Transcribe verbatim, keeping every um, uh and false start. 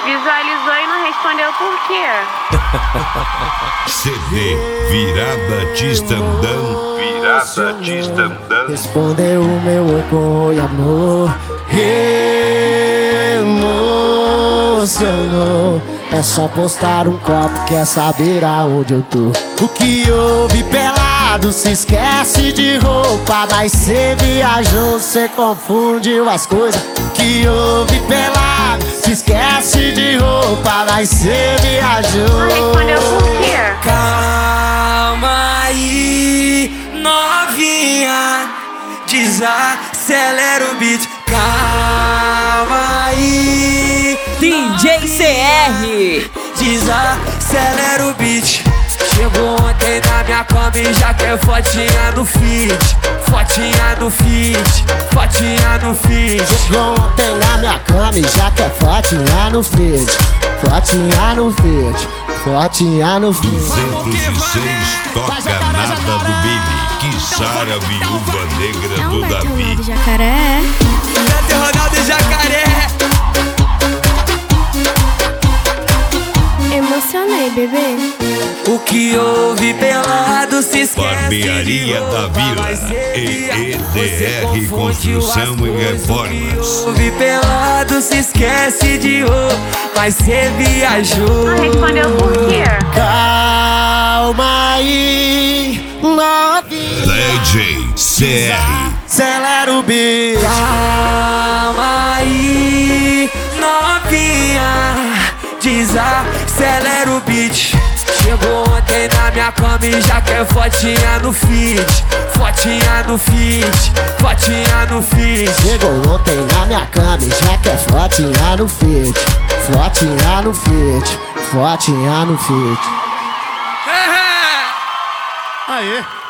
Visualizou e não respondeu por quê? C D Virada Tistandão. Virada Tistandão. Respondeu o meu oi, amor. Emocionou. É só postar um copo, quer saber aonde eu tô. O que houve pelado, se esquece de roupa. Mas cê viajou, cê confundiu as coisas. O que houve pelado, se esquece de roupa. Mas cê viajou. Não respondeu por quê? Calma aí, novinha, desacelera o beat. Calma aí, D J C R, desacelera o beat. Chegou ontem na minha cama e já quer fotinha no feed. Fotinha no feed, fotinha no feed. Chegou ontem na minha cama e já quer fotinha no feed. Fotinha no feed, fotinha no feed. duzentos e seis toca nada do Billy. Kissara, viúva negra do Davi. Ronaldo Jacaré. Beto Ronaldo Jacaré. Emocionei, bebê. O que houve pelado se esquece. Barbearia de da roupa, Vila mas cê E E D você R confundiu Construção as e coisas. Reformas. O que houve pelado se esquece de roupa, mas cê viajou. Não respondeu por quê? Calma aí, novinha, D J C R. acelera o beat. Calma aí, novinha, desacelera o beat. Chegou ontem na minha cama e já quer fotinha no feed. Fotinha no feed, fotinha no feed. Chegou ontem na minha cama e já quer fotinha no feed. Fotinha no feed, fotinha no feed. É. Aê!